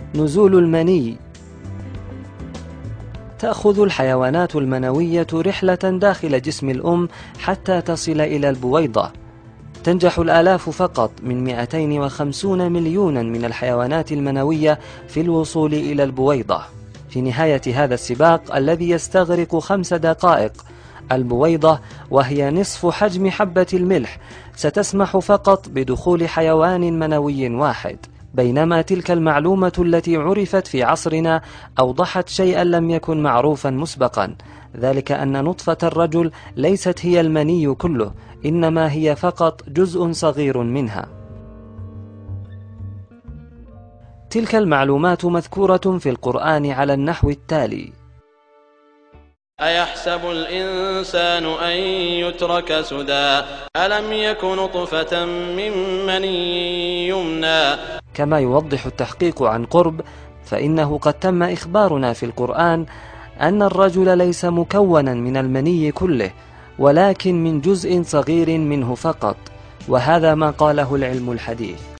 نزول المني. تأخذ الحيوانات المنوية رحلة داخل جسم الأم حتى تصل إلى البويضة. تنجح الآلاف فقط من 250 مليونا من الحيوانات المنوية في الوصول إلى البويضة. في نهاية هذا السباق الذي يستغرق 5 دقائق، البويضة وهي نصف حجم حبة الملح ستسمح فقط بدخول حيوان منوي واحد، بينما تلك المعلومة التي عرفت في عصرنا أوضحت شيئا لم يكن معروفا مسبقا، ذلك أن نطفة الرجل ليست هي المني كله، إنما هي فقط جزء صغير منها. تلك المعلومات مذكورة في القرآن على النحو التالي: أيحسب الإنسان أن يترك سدى ألم يك نطفة من مني يمنى. كما يوضح التحقيق عن قرب، فإنه قد تم إخبارنا في القرآن أن الرجل ليس مكونا من المني كله، ولكن من جزء صغير منه فقط، وهذا ما قاله العلم الحديث.